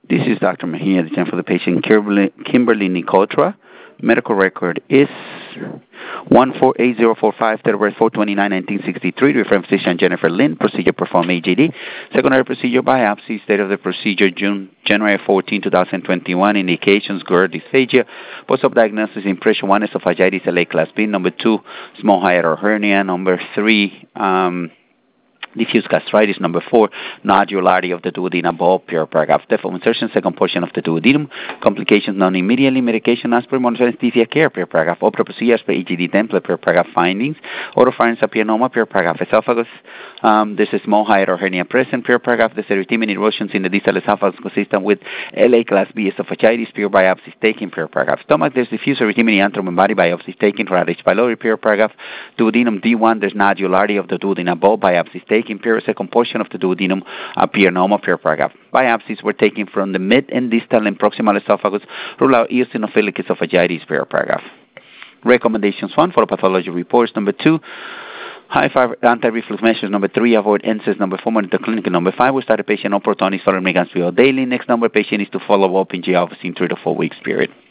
This is Dr. Mejia, the time for the patient, Kimberly Nicotra. Medical record is 148045, date of birth 4/29/1963. Referring physician Jennifer Lynn. Procedure performed AGD. Secondary procedure biopsy. Date of the procedure January 14, 2021. Indications GERD, dysphagia. Post-op diagnosis impression 1 esophagitis LA class B. Number 2 small hiatal hernia. Number 3 diffuse gastritis. Number 4, nodularity of the duodenum bulb, pure paragraph. Depth of insertion, second portion of the duodenum. Complications known immediately. Medication, aspirin, monitoring anesthesia care, pure paragraph. Opera procedure, as per EGD template, pure paragraph findings. Oropharynx papilloma, pure paragraph. Esophagus, there's a small hiatal hernia present, pure paragraph. There's erythema erosions in the distal esophagus consistent with LA class B esophagitis, pure biopsies taken, pure paragraph. Stomach, there's diffuse erythema antrum and body biopsies taken, radish pylori, pure paragraph. Duodenum D1, there's nodularity of the duodenum bulb, biopsies taken. Pure second portion of the duodenum, piernoma, pure paragraph. Biopsies were taken from the mid and distal and proximal esophagus. Rule out eosinophilic esophagitis, pure paragraph. Recommendations: 1, follow pathology reports. Number 2, high-fiber anti-reflux measures. Number 3, avoid NSAIDs. Number 4, monitor clinic. Number 5, we start a patient on Protonix, following Megan's daily. Next number, patient is to follow up in GI office in 3 to 4 weeks period.